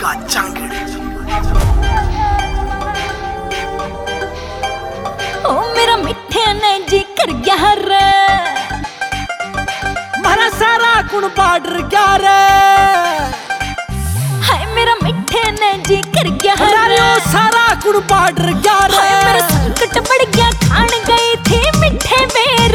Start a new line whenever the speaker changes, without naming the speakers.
का चांगड़।
ओ मेरा मिठे ने जी कर गया रे,
मारा सारा कुण पाडर गया रे।
हाय मेरा मिठे ने जी कर गया रे,
सारा कुण पाडर गया रे।
हाय मेरा संकट पड़ गया, खान गई थी मिठे बेर